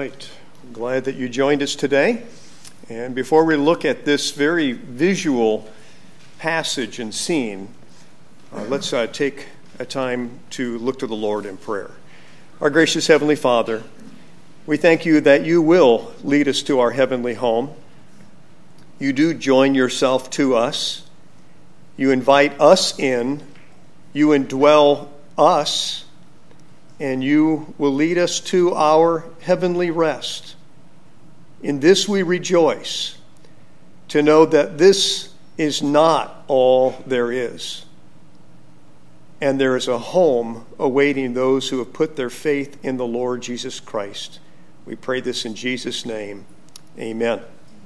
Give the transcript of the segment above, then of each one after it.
right. I'm glad that you joined us today. And before we look at this very visual passage and scene, let's take a time to look to the Lord in prayer. Our gracious Heavenly Father, we thank you that you will lead us to our heavenly home. You do join yourself to us. You invite us in. You indwell us. And you will lead us to our heavenly rest. In this we rejoice, to know that this is not all there is. And there is a home awaiting those who have put their faith in the Lord Jesus Christ. We pray this in Jesus' name. Amen.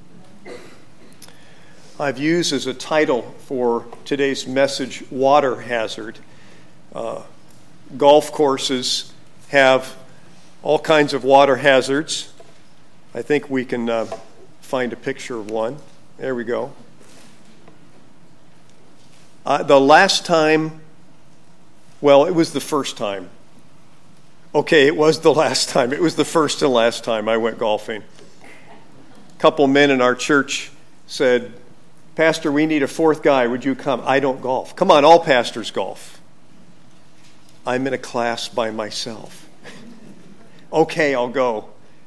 I've used as a title for today's message, water hazard. Golf courses have all kinds of water hazards. I think we can find a picture of one. There we go. The last time, well, it was the first time. Okay, it was the last time. It was the first and last time I went golfing. A couple men in our church said, "Pastor, we need a fourth guy. Would you come?" I don't golf. Come on, all pastors golf. I'm in a class by myself. Okay, I'll go.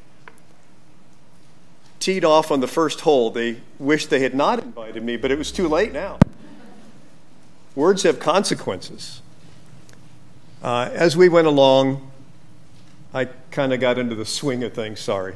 Teed off on the first hole. They wished they had not invited me, but it was too late now. Words have consequences. As we went along, I kind of got into the swing of things, sorry.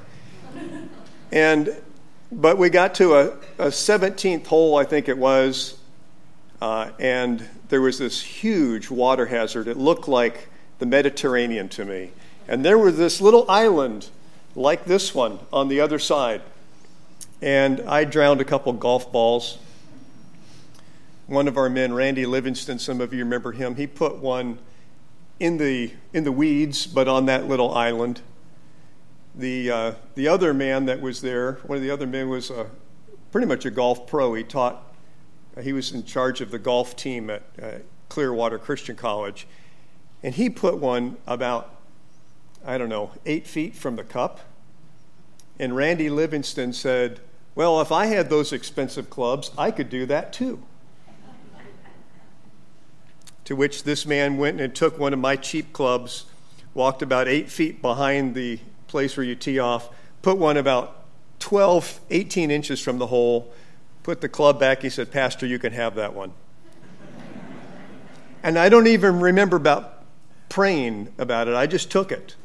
But we got to a 17th hole, I think it was, and there was this huge water hazard. It looked like the Mediterranean to me. And there was this little island like this one on the other side. And I drowned a couple golf balls. One of our men, Randy Livingston, some of you remember him, he put one in the weeds, but on that little island. The other man that was there, one of the other men was pretty much a golf pro. He was in charge of the golf team at Clearwater Christian College. And he put one about, 8 feet from the cup. And Randy Livingston said, "Well, if I had those expensive clubs, I could do that too." To which this man went and took one of my cheap clubs, walked about 8 feet behind the place where you tee off, put one about 12, 18 inches from the hole, put the club back. He said, "Pastor, you can have that one." And I don't even remember about praying about it. I just took it.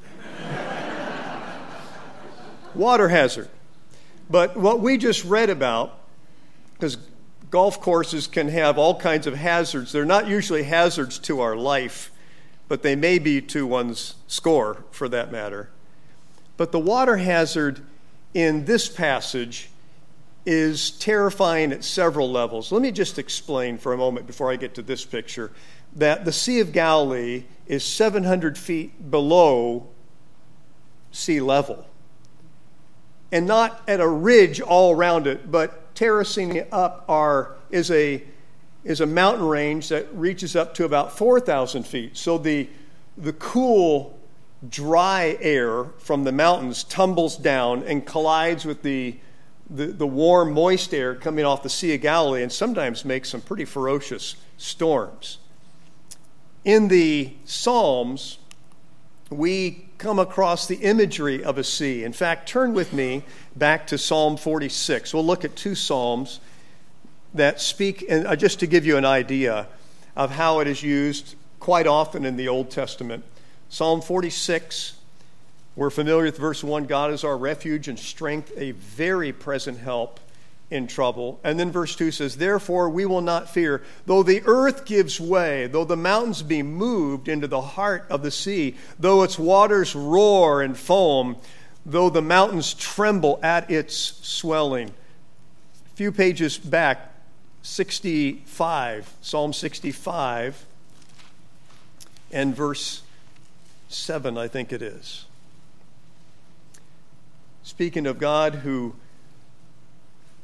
Water hazard. But what we just read about, because golf courses can have all kinds of hazards. They're not usually hazards to our life, but they may be to one's score, for that matter. But the water hazard in this passage is terrifying at several levels. Let me just explain for a moment before I get to this picture that the Sea of Galilee is 700 feet below sea level. And not at a ridge all around it, but terracing it up is a mountain range that reaches up to about 4,000 feet. So the cool, dry air from the mountains tumbles down and collides with the warm, moist air coming off the Sea of Galilee and sometimes makes some pretty ferocious storms. In the Psalms, we come across the imagery of a sea. In fact, turn with me back to Psalm 46. We'll look at two Psalms that speak, and just to give you an idea of how it is used quite often in the Old Testament. Psalm 46, we're familiar with verse 1, God is our refuge and strength, a very present help in trouble. And then verse 2 says, therefore we will not fear, though the earth gives way, though the mountains be moved into the heart of the sea, though its waters roar and foam, though the mountains tremble at its swelling. A few pages back, 65, Psalm 65, and verse 7, I think it is. Speaking of God who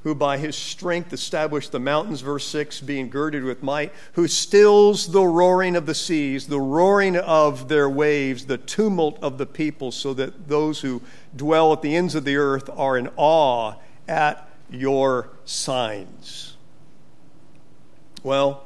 who by his strength established the mountains, verse 6, being girded with might, who stills the roaring of the seas, the roaring of their waves, the tumult of the people, so that those who dwell at the ends of the earth are in awe at your signs. Well,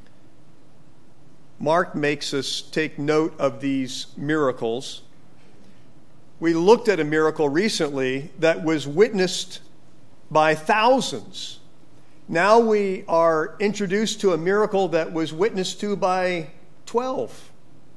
Mark makes us take note of these miracles. We looked at a miracle recently that was witnessed by thousands. Now we are introduced to a miracle that was witnessed to by 12.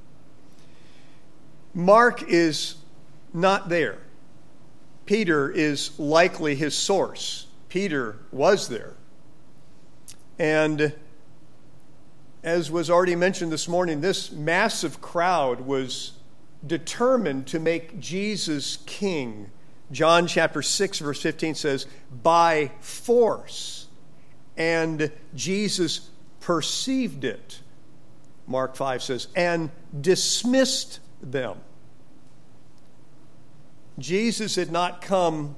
Mark is not there. Peter is likely his source. Peter was there. And as was already mentioned this morning, this massive crowd was determined to make Jesus king. John chapter 6, verse 15 says, by force. And Jesus perceived it. Mark 5 says, and dismissed them. Jesus had not come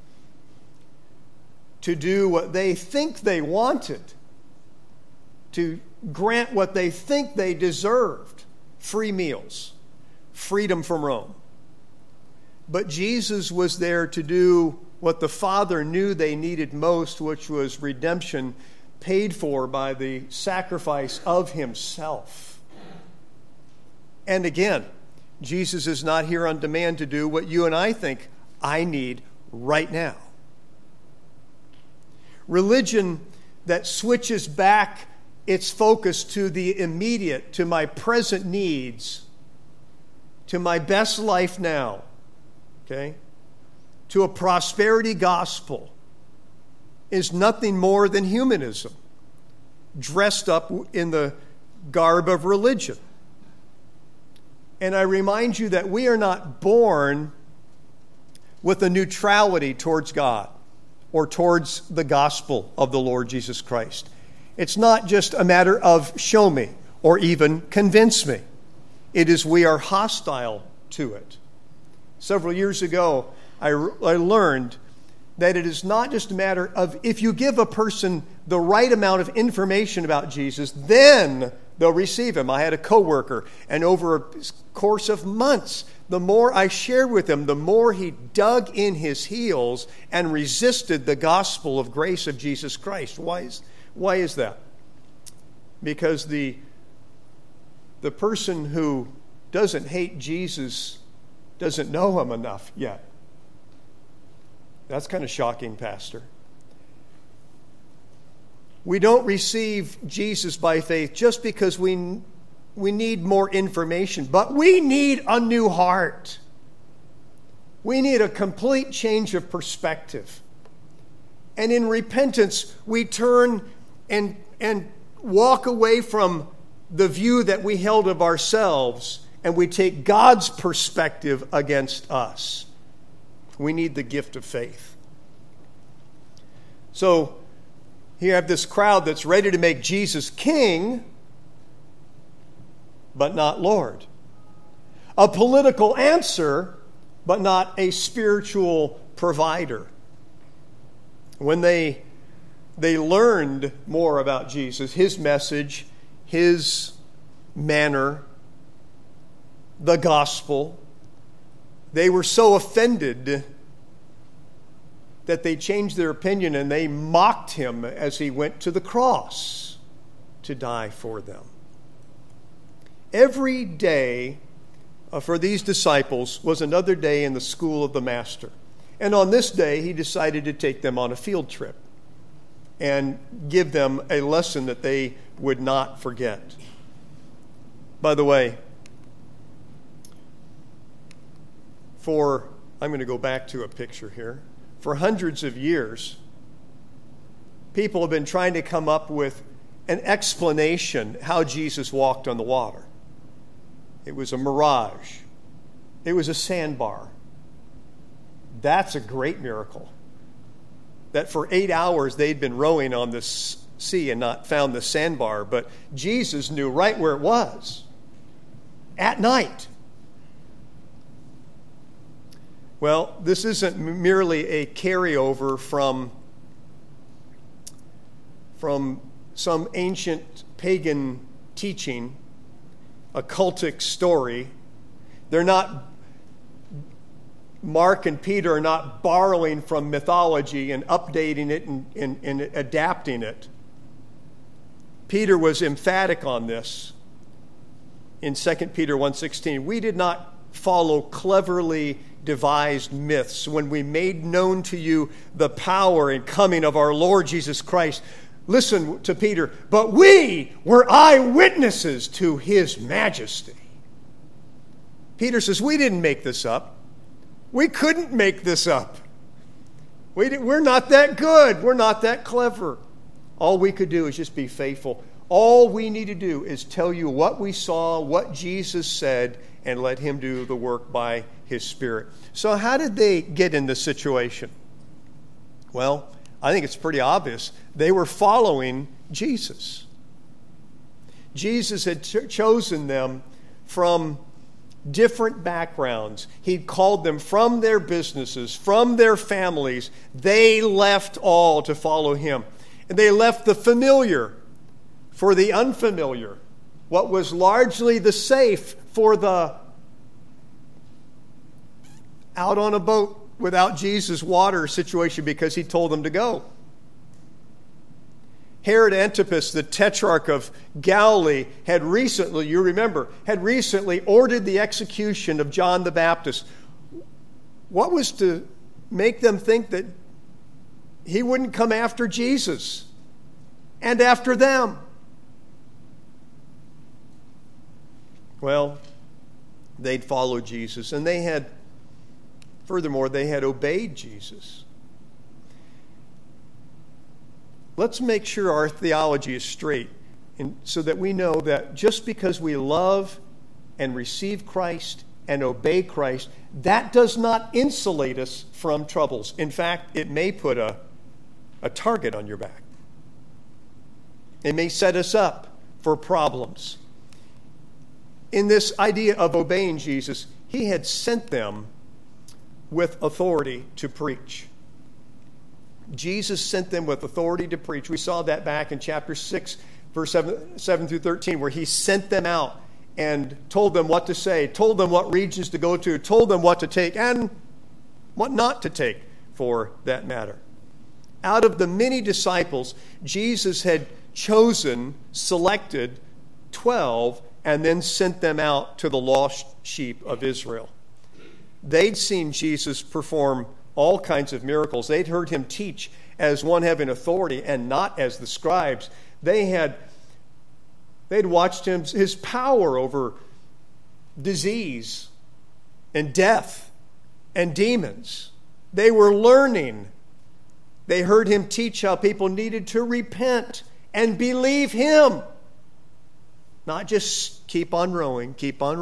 to do what they think they wanted, to grant what they think they deserved, free meals, freedom from Rome. But Jesus was there to do what the Father knew they needed most, which was redemption paid for by the sacrifice of himself. And again, Jesus is not here on demand to do what you and I think I need right now. Religion that switches back its focus to the immediate, to my present needs, to my best life now, okay, to a prosperity gospel, is nothing more than humanism dressed up in the garb of religion. And I remind you that we are not born with a neutrality towards God or towards the gospel of the Lord Jesus Christ. It's not just a matter of show me or even convince me. It is we are hostile to it. Several years ago, I learned that it is not just a matter of if you give a person the right amount of information about Jesus, then they'll receive him. I had a coworker, and over a course of months, the more I shared with him, the more he dug in his heels and resisted the gospel of grace of Jesus Christ. Why is that? Because the person who doesn't hate Jesus doesn't know him enough yet. That's kind of shocking, Pastor. We don't receive Jesus by faith just because we need more information, but we need a new heart. We need a complete change of perspective. And in repentance, we turn and walk away from the view that we held of ourselves, and we take God's perspective against us. We need the gift of faith. So, here you have this crowd that's ready to make Jesus king, but not Lord. A political answer, but not a spiritual provider. When they learned more about Jesus, his message, his manner, the gospel, they were so offended that they changed their opinion and they mocked him as he went to the cross to die for them. Every day for these disciples was another day in the school of the Master. And on this day, he decided to take them on a field trip and give them a lesson that they would not forget. By the way, I'm going to go back to a picture here. For hundreds of years, people have been trying to come up with an explanation how Jesus walked on the water. It was a mirage. It was a sandbar. That's a great miracle. That for 8 hours they'd been rowing on this sea and not found the sandbar, but Jesus knew right where it was at night. Well, this isn't merely a carryover from from some ancient pagan teaching, a cultic story. They're not, Mark and Peter are not borrowing from mythology and updating it and adapting it. Peter was emphatic on this in 2 Peter 1:16. We did not follow cleverly devised myths when we made known to you the power and coming of our Lord Jesus Christ. Listen to Peter. But we were eyewitnesses to his majesty. Peter says, we didn't make this up. We couldn't make this up. We're not that good. We're not that clever. All we could do is just be faithful. All we need to do is tell you what we saw, what Jesus said, and let him do the work by his Spirit. So how did they get in this situation? Well, I think it's pretty obvious. They were following Jesus. Jesus had chosen them from different backgrounds. He'd called them from their businesses, from their families. They left all to follow him. And they left the familiar for the unfamiliar. What was largely the safe for the out on a boat without Jesus water situation because he told them to go. Herod Antipas, the tetrarch of Galilee, had recently ordered the execution of John the Baptist. What was to make them think that he wouldn't come after Jesus and after them? Well, they'd followed Jesus, and they had obeyed Jesus. Let's make sure our theology is straight, so that we know that just because we love and receive Christ and obey Christ, that does not insulate us from troubles. In fact, it may put a target on your back. It may set us up for problems. In this idea of obeying Jesus, he had sent them with authority to preach. Jesus sent them with authority to preach. We saw that back in chapter 6, verse 7 through 13, where he sent them out and told them what to say, told them what regions to go to, told them what to take and what not to take, for that matter. Out of the many disciples, Jesus had selected 12, and then sent them out to the lost sheep of Israel. They'd seen Jesus perform all kinds of miracles. They'd heard him teach as one having authority and not as the scribes. They'd watched his power over disease and death and demons. They were learning. They heard him teach how people needed to repent and believe him. Not just keep on rowing.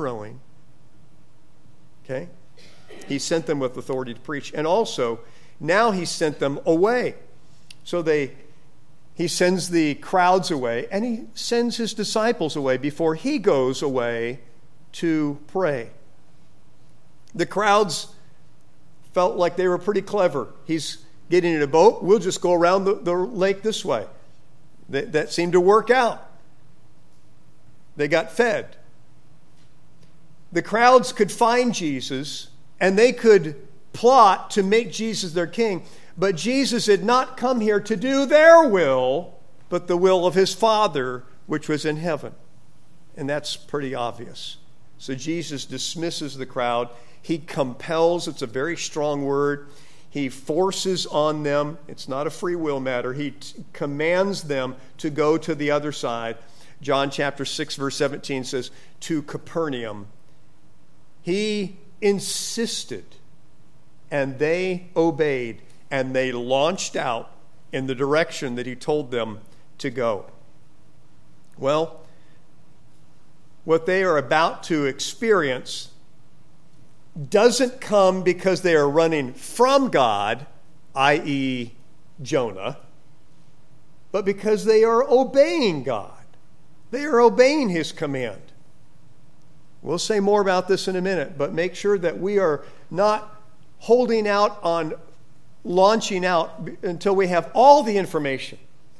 Okay? He sent them with authority to preach. And also, now he sent them away. So he sends the crowds away, and he sends his disciples away before he goes away to pray. The crowds felt like they were pretty clever. He's getting in a boat. We'll just go around the lake this way. That seemed to work out. They got fed. The crowds could find Jesus, and they could plot to make Jesus their king. But Jesus had not come here to do their will, but the will of his Father, which was in heaven. And that's pretty obvious. So Jesus dismisses the crowd. He compels, it's a very strong word. He forces on them. It's not a free will matter. He commands them to go to the other side. John chapter 6, verse 17 says, to Capernaum. He insisted, and they obeyed, and they launched out in the direction that he told them to go. Well, what they are about to experience doesn't come because they are running from God, i.e., Jonah, but because they are obeying God. They are obeying his command. We'll say more about this in a minute, but make sure that we are not holding out on launching out until we have all the information.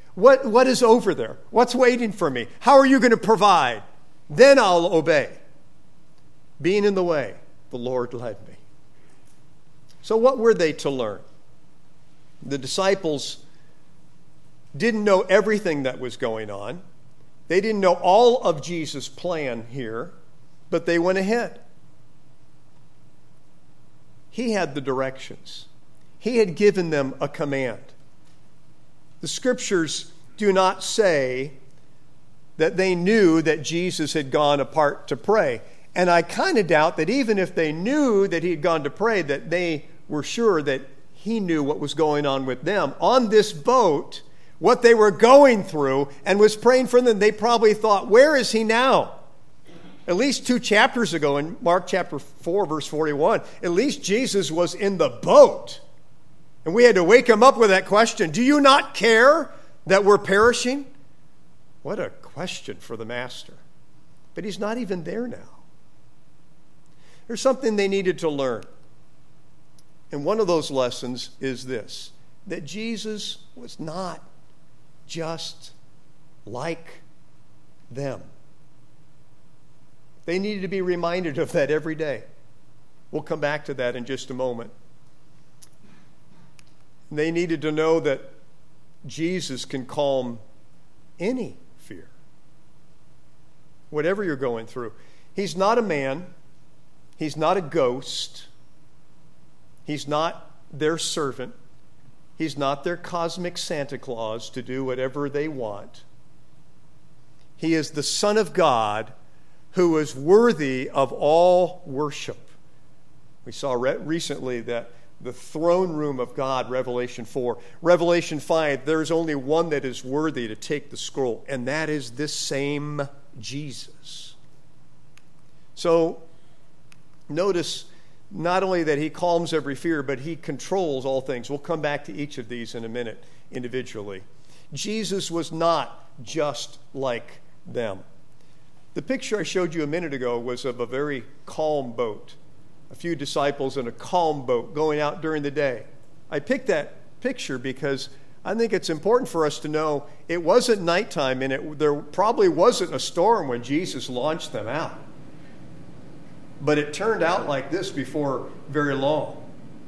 What is over there? What's waiting for me? How are you going to provide? Then I'll obey. Being in the way, the Lord led me. So what were they to learn? The disciples didn't know everything that was going on. They didn't know all of Jesus' plan here, but they went ahead. He had the directions. He had given them a command. The scriptures do not say that they knew that Jesus had gone apart to pray. And I kind of doubt that even if they knew that he had gone to pray, that they were sure that he knew what was going on with them. On this boat, what they were going through, and was praying for them, they probably thought, where is he now? At least 2 chapters ago in Mark chapter 4, verse 41, at least Jesus was in the boat. And we had to wake him up with that question, do you not care that we're perishing? What a question for the master. But he's not even there now. There's something they needed to learn. And one of those lessons is this, that Jesus was not just like them. They needed to be reminded of that every day. We'll come back to that in just a moment. They needed to know that Jesus can calm any fear. Whatever you're going through. He's not a man. He's not a ghost. He's not their servant. He's not their cosmic Santa Claus to do whatever they want. He is the Son of God who is worthy of all worship. We saw recently that the throne room of God, Revelation 4. Revelation 5, there's only one that is worthy to take the scroll, and that is this same Jesus. So, notice not only that he calms every fear, but he controls all things. We'll come back to each of these in a minute individually. Jesus was not just like them. The picture I showed you a minute ago was of a very calm boat. A few disciples in a calm boat going out during the day. I picked that picture because I think it's important for us to know it wasn't nighttime and there probably wasn't a storm when Jesus launched them out. But it turned out like this before very long.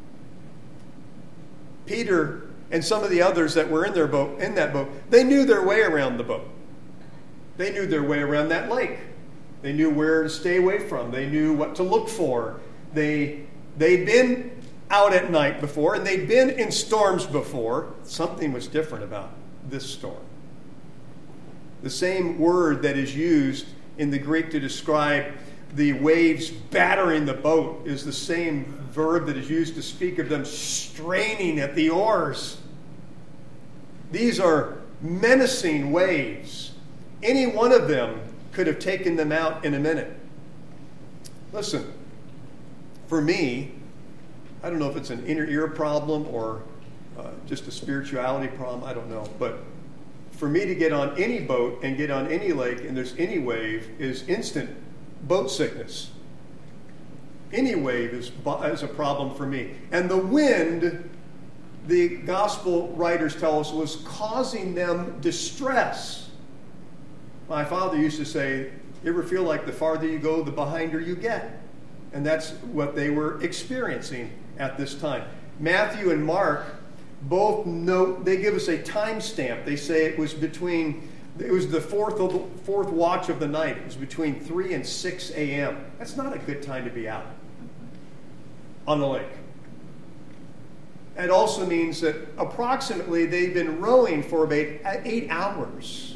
Peter and some of the others that were in that boat, they knew their way around the boat. They knew their way around that lake. They knew where to stay away from. They knew what to look for. They'd been out at night before, and they'd been in storms before. Something was different about this storm. The same word that is used in the Greek to describe the waves battering the boat is the same verb that is used to speak of them straining at the oars. These are menacing waves. Any one of them could have taken them out in a minute. Listen. For me, I don't know if it's an inner ear problem or just a spirituality problem, I don't know. But for me to get on any boat and get on any lake and there's any wave is instant boat sickness. Any wave is a problem for me. And the wind, the gospel writers tell us, was causing them distress. My father used to say, you ever feel like the farther you go, the behinder you get? And that's what they were experiencing at this time. Matthew and Mark both note, they give us a time stamp. They say it was the fourth watch of the night. It was between 3 and 6 a.m. That's not a good time to be out on the lake. It also means that approximately they've been rowing for about 8 hours.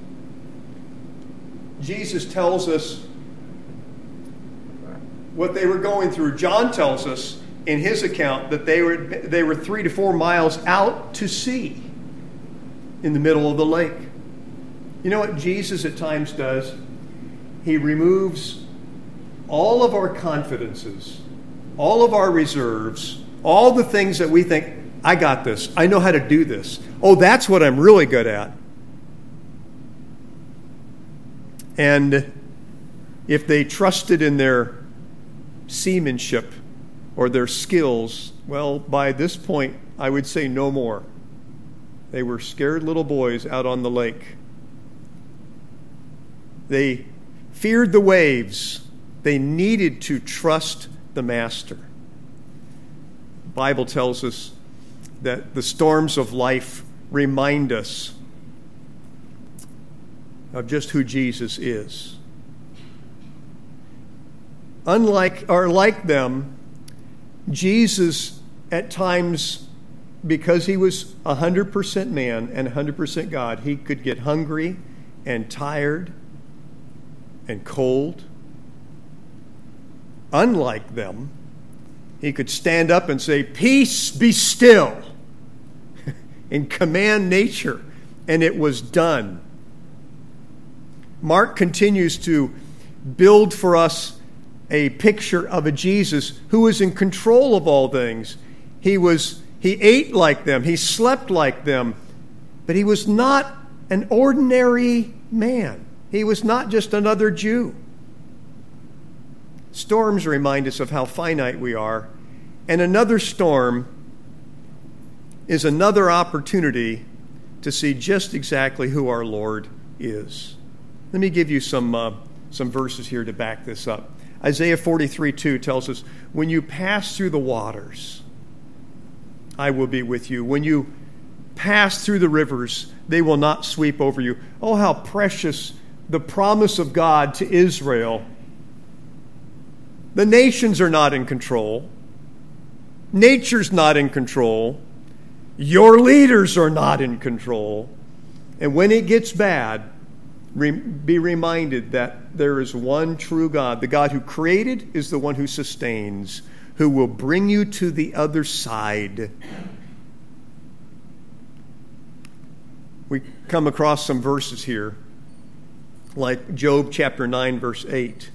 Jesus tells us what they were going through. John tells us in his account that they were 3 to 4 miles out to sea in the middle of the lake. You know what Jesus at times does? He removes all of our confidences, all of our reserves, all the things that we think, I got this, I know how to do this. Oh, that's what I'm really good at. And if they trusted in their seamanship or their skills, well, by this point, I would say no more. They were scared little boys out on the lake. They feared the waves. They needed to trust the Master. The Bible tells us that the storms of life remind us of just who Jesus is. Like them, Jesus at times, because he was 100% man and 100% God, he could get hungry and tired and cold. Unlike them, he could stand up and say, "Peace, be still," and command nature, and it was done. Mark continues to build for us a picture of a Jesus who was in control of all things. He ate like them, he slept like them, but he was not an ordinary man. He was not just another Jew. Storms remind us of how finite we are, and another storm is another opportunity to see just exactly who our Lord is. Let me give you some verses here to back this up. Isaiah 43:2 tells us, "When you pass through the waters, I will be with you. When you pass through the rivers, they will not sweep over you." Oh, how precious the promise of God to Israel. The nations are not in control. Nature's not in control. Your leaders are not in control. And when it gets bad, be reminded that there is one true God. The God who created is the one who sustains, who will bring you to the other side. We come across some verses here, like Job chapter 9, verse 8.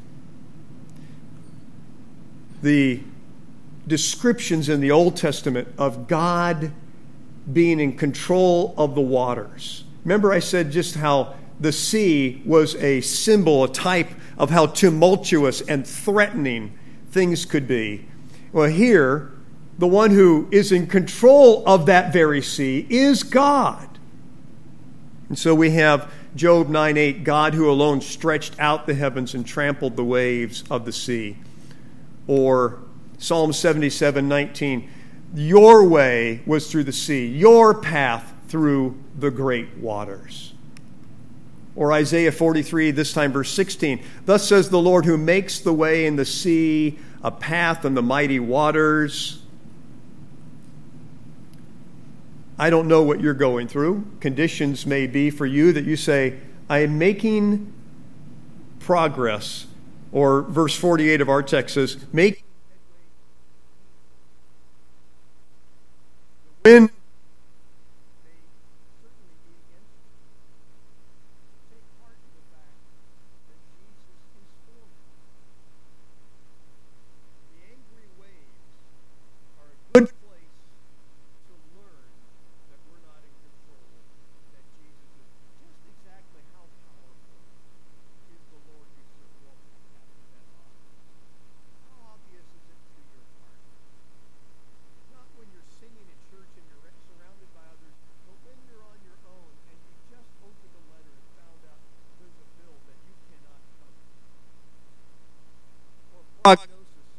The descriptions in the Old Testament of God being in control of the waters. Remember I said just how the sea was a symbol, a type of how tumultuous and threatening things could be. Well, here, the one who is in control of that very sea is God. And so we have Job 9:8, God who alone stretched out the heavens and trampled the waves of the sea. Or Psalm 77:19, your way was through the sea, your path through the great waters. Or Isaiah 43, this time verse 16, thus says the Lord who makes the way in the sea, a path in the mighty waters. I don't know what you're going through. Conditions may be for you that you say, I am making progress. Or verse 48 of our text says, make the wind. Good place to learn that we're not in control, that Jesus is. Just exactly how powerful is the Lord you serve? Well, that's obvious. How obvious is it to your heart? Not when you're singing in church and you're surrounded by others, but when you're on your own and you just opened a letter and found out there's a bill that you cannot cover. Or prognosis.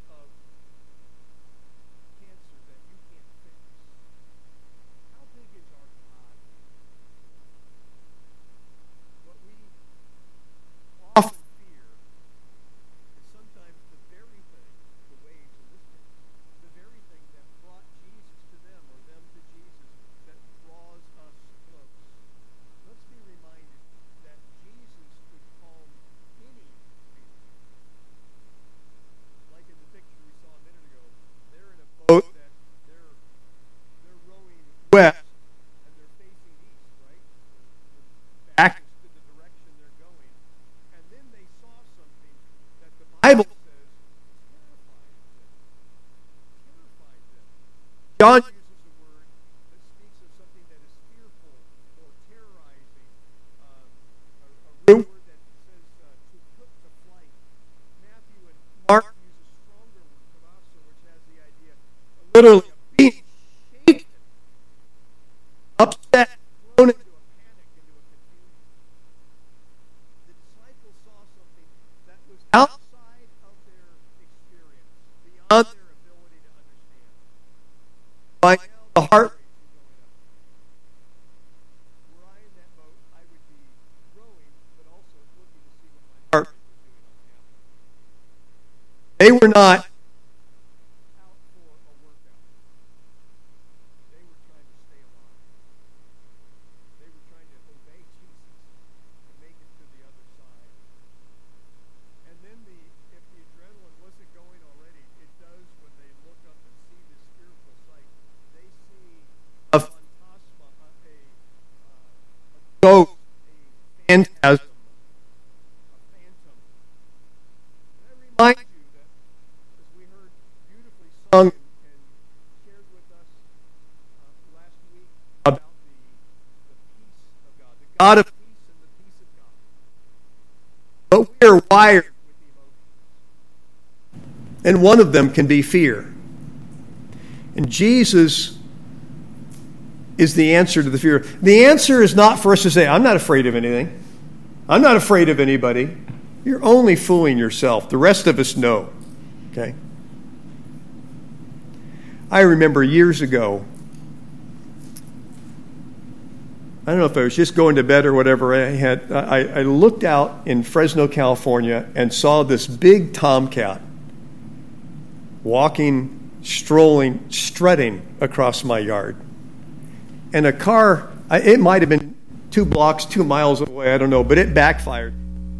Often fear is sometimes the very thing, the waves in this case, the very thing that brought Jesus to them or them to Jesus that draws us close. Let's be reminded that Jesus could calm any fear. Like in the picture we saw a minute ago, they're in a boat that they're rowing west and they're facing east, right? Back Bible says terrified them. John uses a word that speaks of something that is fearful or terrorizing. A root word that says to put to flight. Matthew and Mark use a stronger word, kavaso, which has the idea literally of being shaken, upset, by the heart rate. Were I in that boat, I would be rowing, but also looking to see what my heart rate was doing on the. They were not out for a workout. They were trying to stay alive. They were trying to obey Jesus to make it to the other side. And then if the adrenaline wasn't going already, it does when they look up and see this spiritual sight. They see a phantasma, a ghost, a phantasm, a phantom. And that reminds you that, as we heard beautifully sung and shared with us last week, about the peace of God, the God of peace and the peace of God. But we are wired with emotions. And one of them can be fear. And Jesus is the answer to the fear. The answer is not for us to say, I'm not afraid of anything. I'm not afraid of anybody. You're only fooling yourself. The rest of us know. Okay? I remember years ago, I don't know if I was just going to bed or whatever. I looked out in Fresno, California, and saw this big tomcat walking, strolling, strutting across my yard. And a car, it might have been 2 blocks, 2 miles away, I don't know, but it backfired.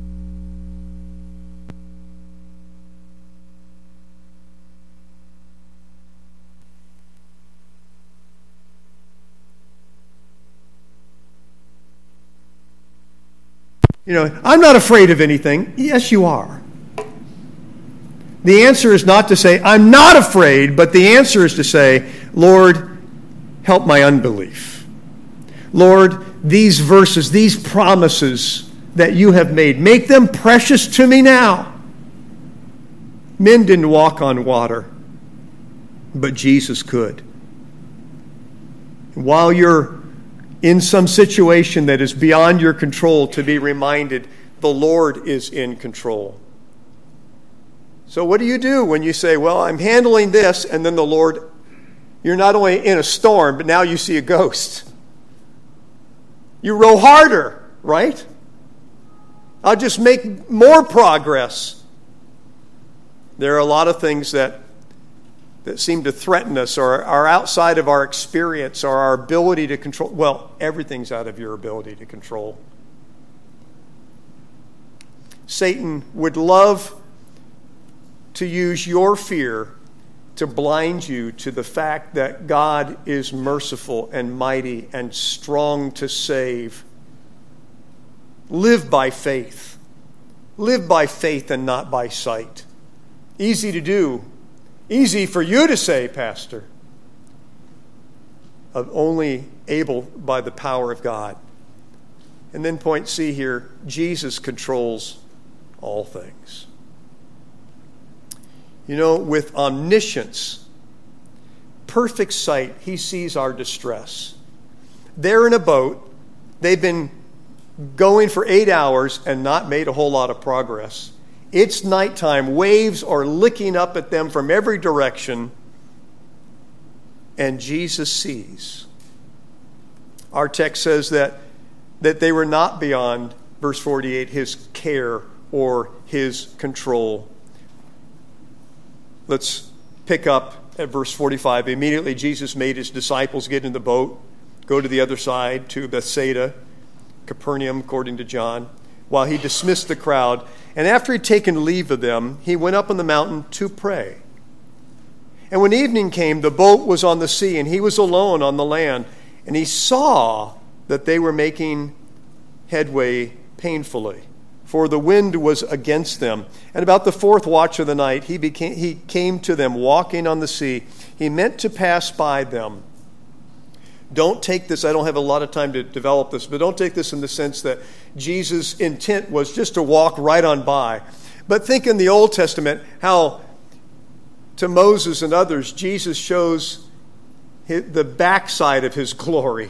You know, I'm not afraid of anything. Yes, you are. The answer is not to say, I'm not afraid, but the answer is to say, Lord, help my unbelief. Lord, these verses, these promises that you have made, make them precious to me now. Men didn't walk on water, but Jesus could. While you're in some situation that is beyond your control, to be reminded the Lord is in control. So what do you do when you say, well, I'm handling this, and then the Lord, you're not only in a storm, but now you see a ghost? You row harder, right? I'll just make more progress. There are a lot of things that seem to threaten us or are outside of our experience or our ability to control. Well, everything's out of your ability to control. Satan would love to use your fear to blind you to the fact that God is merciful and mighty and strong to save. Live by faith. Live by faith and not by sight. Easy to do. Easy for you to say, Pastor. Only able by the power of God. And then point C here, Jesus controls all things. You know, with omniscience, perfect sight, he sees our distress. They're in a boat. They've been going for 8 hours and not made a whole lot of progress. It's nighttime. Waves are licking up at them from every direction. And Jesus sees. Our text says that they were not beyond, verse 48, his care or his control. Let's pick up at verse 45. Immediately Jesus made his disciples get in the boat, go to the other side, to Bethsaida, Capernaum, according to John, while he dismissed the crowd. And after he'd taken leave of them, he went up on the mountain to pray. And when evening came, the boat was on the sea, and he was alone on the land. And he saw that they were making headway painfully, for the wind was against them. And about the 4th watch of the night, he came to them walking on the sea. He meant to pass by them. Don't take this, I don't have a lot of time to develop this, but don't take this in the sense that Jesus' intent was just to walk right on by. But think in the Old Testament how to Moses and others, Jesus shows the backside of his glory.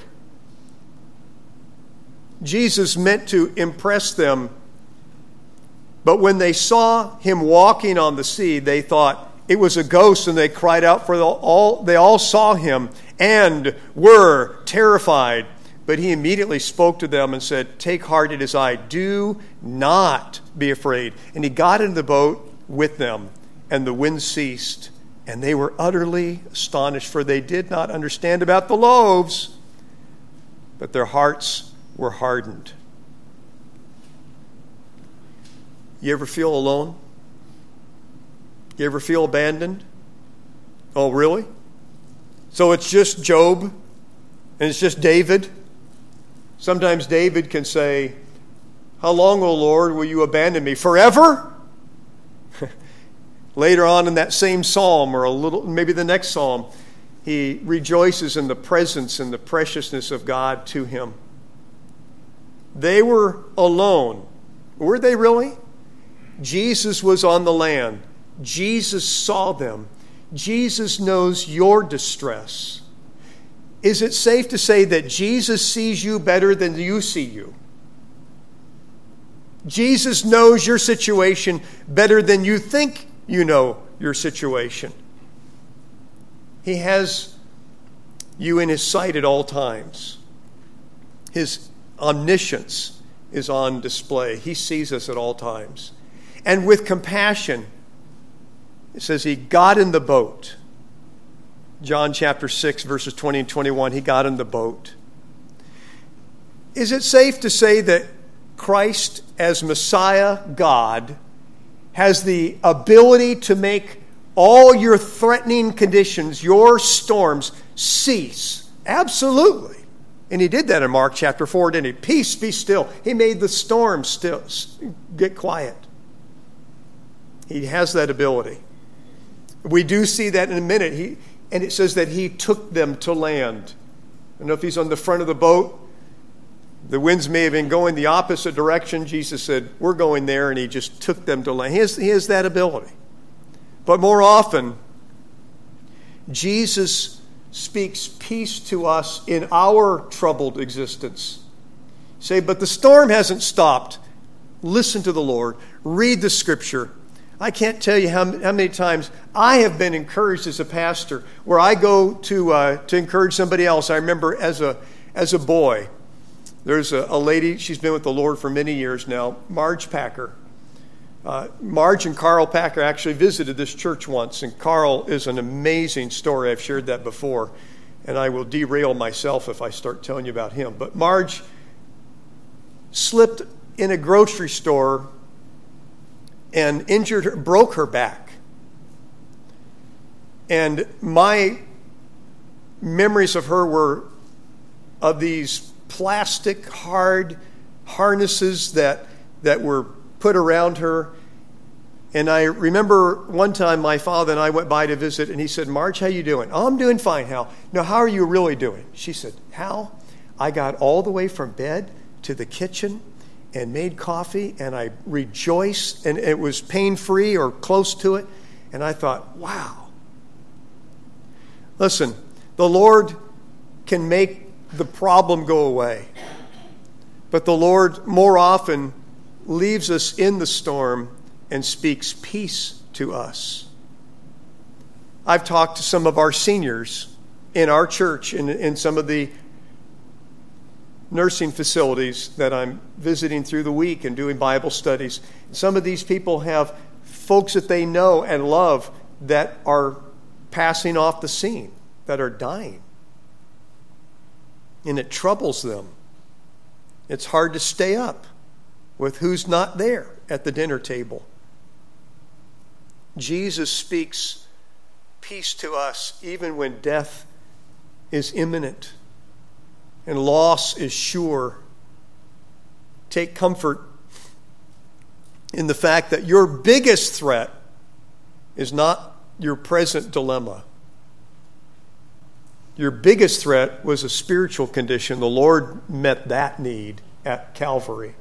Jesus meant to impress them, but when they saw him walking on the sea, they thought, it was a ghost, and they cried out they all saw him and were terrified. But he immediately spoke to them and said, "Take heart, it is I. Do not be afraid." And he got into the boat with them, and the wind ceased. And they were utterly astonished, for they did not understand about the loaves, but their hearts were hardened. You ever feel alone? You ever feel abandoned? Oh, really? So it's just Job, and it's just David? Sometimes David can say, "How long, O Lord, will you abandon me? Forever?" Later on in that same psalm, or maybe the next psalm, he rejoices in the presence and the preciousness of God to him. They were alone. Were they really? Jesus was on the land. Jesus saw them. Jesus knows your distress. Is it safe to say that Jesus sees you better than you see you? Jesus knows your situation better than you think you know your situation. He has you in his sight at all times. His omniscience is on display. He sees us at all times. And with compassion, it says he got in the boat. John chapter 6, verses 20 and 21, he got in the boat. Is it safe to say that Christ, as Messiah God, has the ability to make all your threatening conditions, your storms, cease? Absolutely. And he did that in Mark chapter 4, didn't he? Peace, be still. He made the storm still get quiet. He has that ability. We do see that in a minute. And it says that he took them to land. I don't know if he's on the front of the boat. The winds may have been going the opposite direction. Jesus said, "We're going there," and he just took them to land. He has that ability. But more often, Jesus speaks peace to us in our troubled existence. Say, "But the storm hasn't stopped." Listen to the Lord. Read the Scripture. I can't tell you how many times I have been encouraged as a pastor where I go to encourage somebody else. I remember as a boy, there's a lady, she's been with the Lord for many years now, Marge Packer. Marge and Carl Packer actually visited this church once, and Carl is an amazing story. I've shared that before, and I will derail myself if I start telling you about him. But Marge slipped in a grocery store and broke her back. And my memories of her were of these plastic hard harnesses that were put around her. And I remember one time my father and I went by to visit, and he said, "Marge, how you doing?" "Oh, I'm doing fine, Hal." "No, how are you really doing?" She said, "Hal, I got all the way from bed to the kitchen and made coffee, and I rejoiced, and it was pain-free or close to it." And I thought, wow. Listen, the Lord can make the problem go away. But the Lord more often leaves us in the storm and speaks peace to us. I've talked to some of our seniors in our church, in some of the nursing facilities that I'm visiting through the week and doing Bible studies. Some of these people have folks that they know and love that are passing off the scene, that are dying. And it troubles them. It's hard to stay up with who's not there at the dinner table. Jesus speaks peace to us even when death is imminent and loss is sure. Take comfort in the fact that your biggest threat is not your present dilemma. Your biggest threat was a spiritual condition. The Lord met that need at Calvary.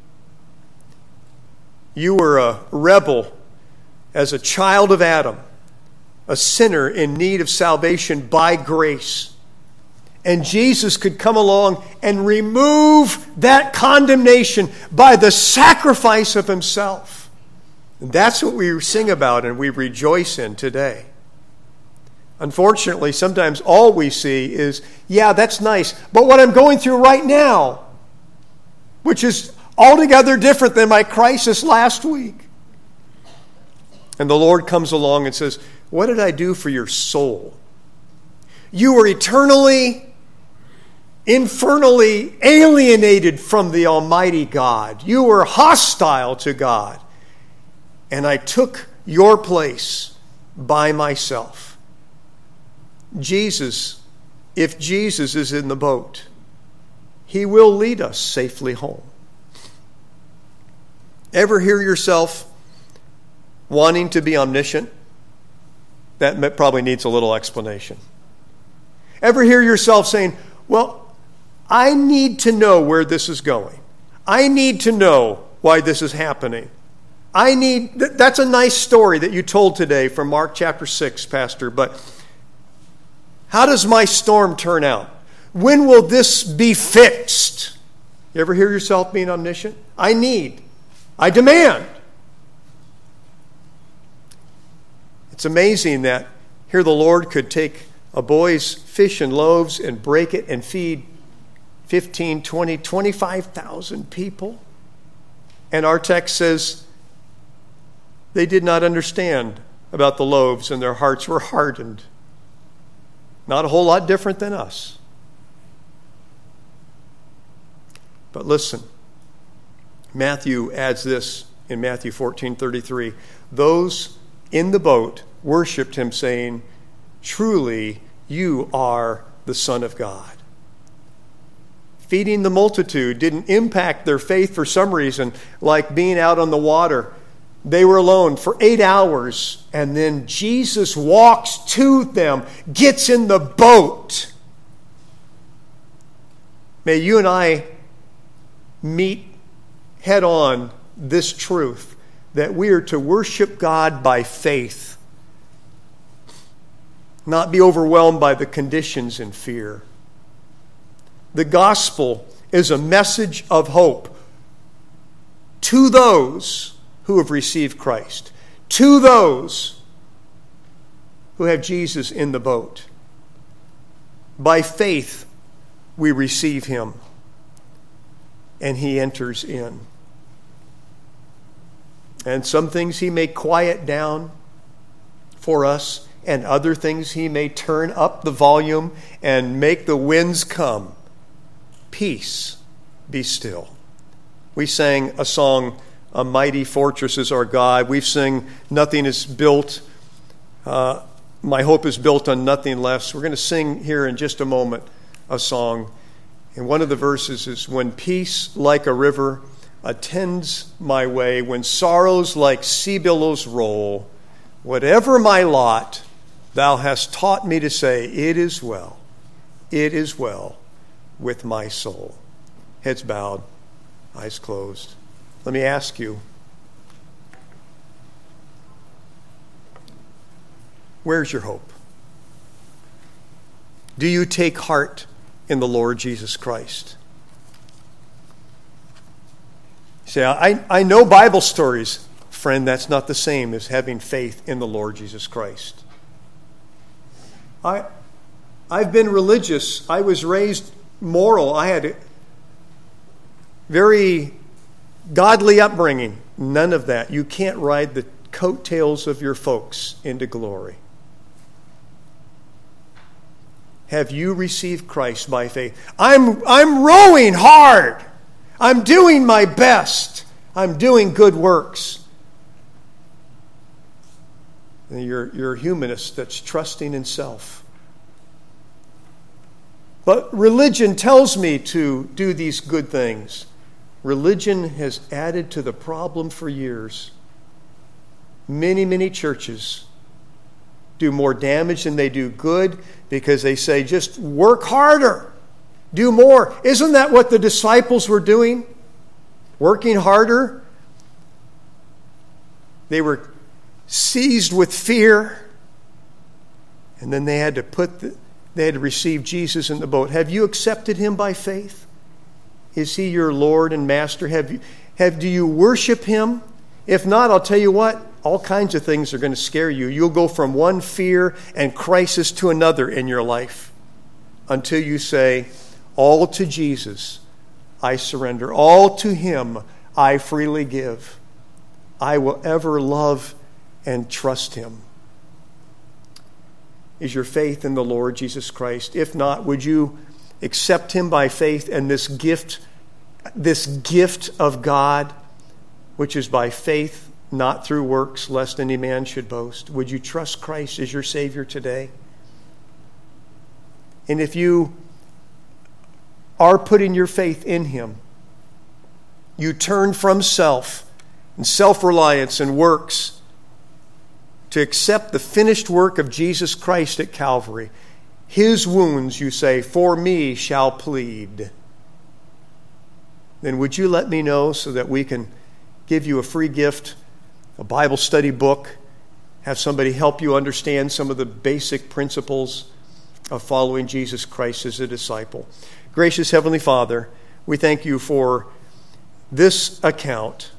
You were a rebel as a child of Adam, a sinner in need of salvation by grace. And Jesus could come along and remove that condemnation by the sacrifice of himself. And that's what we sing about and we rejoice in today. Unfortunately, sometimes all we see is, yeah, that's nice, but what I'm going through right now, which is altogether different than my crisis last week. And the Lord comes along and says, what did I do for your soul? You were eternally, infernally alienated from the Almighty God. You were hostile to God. And I took your place by myself. Jesus, if Jesus is in the boat, he will lead us safely home. Ever hear yourself wanting to be omniscient? That probably needs a little explanation. Ever hear yourself saying, well, I need to know where this is going. I need to know why this is happening. That's a nice story that you told today from Mark chapter 6, Pastor, but how does my storm turn out? When will this be fixed? You ever hear yourself being omniscient? I demand. It's amazing that here the Lord could take a boy's fish and loaves and break it and feed 15, 20, 25,000 people. And our text says they did not understand about the loaves and their hearts were hardened. Not a whole lot different than us. But listen, Matthew adds this in Matthew 14:33. Those in the boat worshipped him, saying, truly, you are the Son of God. Feeding the multitude didn't impact their faith for some reason, like being out on the water. They were alone for 8 hours, and then Jesus walks to them, gets in the boat. May you and I meet head on this truth, that we are to worship God by faith, not be overwhelmed by the conditions in fear. The gospel is a message of hope to those who have received Christ, to those who have Jesus in the boat. By faith, we receive him, and he enters in. And some things he may quiet down for us, and other things he may turn up the volume and make the winds come. Peace, be still. We sang a song, A Mighty Fortress is Our God. We've sung, Nothing is Built. My hope is built on nothing less. We're going to sing here in just a moment a song. And one of the verses is, when peace like a river attends my way, when sorrows like sea billows roll, whatever my lot, thou hast taught me to say, it is well with my soul. Heads bowed, eyes closed. Let me ask you, where's your hope? Do you take heart in the Lord Jesus Christ? You say, I know Bible stories. Friend, that's not the same as having faith in the Lord Jesus Christ. I've been religious. I was raised moral. I had a very godly upbringing. None of that. You can't ride the coattails of your folks into glory. Have you received Christ by faith? I'm rowing hard. I'm doing my best. I'm doing good works. And you're a humanist that's trusting in self. But religion tells me to do these good things. Religion has added to the problem for years. Many, many churches do more damage than they do good because they say, just work harder, do more. Isn't that what the disciples were doing? Working harder? They were seized with fear, and then they had to receive Jesus in the boat. Have you accepted him by faith? Is he your Lord and Master? Do you worship him If not, I'll tell you what, all kinds of things are going to scare you. You'll go from one fear and crisis to another in your life until you say, all to Jesus I surrender. All to him I freely give. I will ever love and trust him. Is your faith in the Lord Jesus Christ? If not, would you accept him by faith and this gift of God, which is by faith, not through works, lest any man should boast? Would you trust Christ as your Savior today? And if you are putting your faith in him, you turn from self and self-reliance and works to accept the finished work of Jesus Christ at Calvary. His wounds, you say, for me shall plead. Then would you let me know so that we can give you a free gift, a Bible study book, have somebody help you understand some of the basic principles of following Jesus Christ as a disciple. Gracious Heavenly Father, we thank you for this account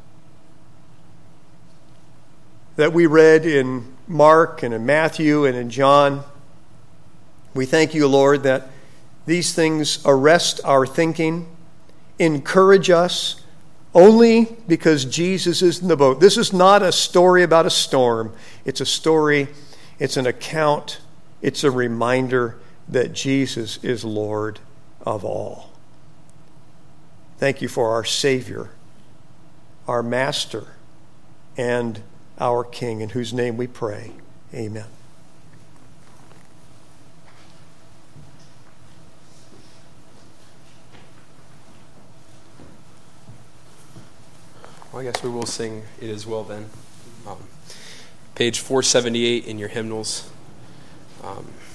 that we read in Mark and in Matthew and in John. We thank you, Lord, that these things arrest our thinking, encourage us only because Jesus is in the boat. This is not a story about a storm. It's a story, it's an account, it's a reminder that Jesus is Lord of all. Thank you for our Savior, our Master, and our King, in whose name we pray. Amen. Well, I guess we will sing It Is Well Then. Page 478 in your hymnals.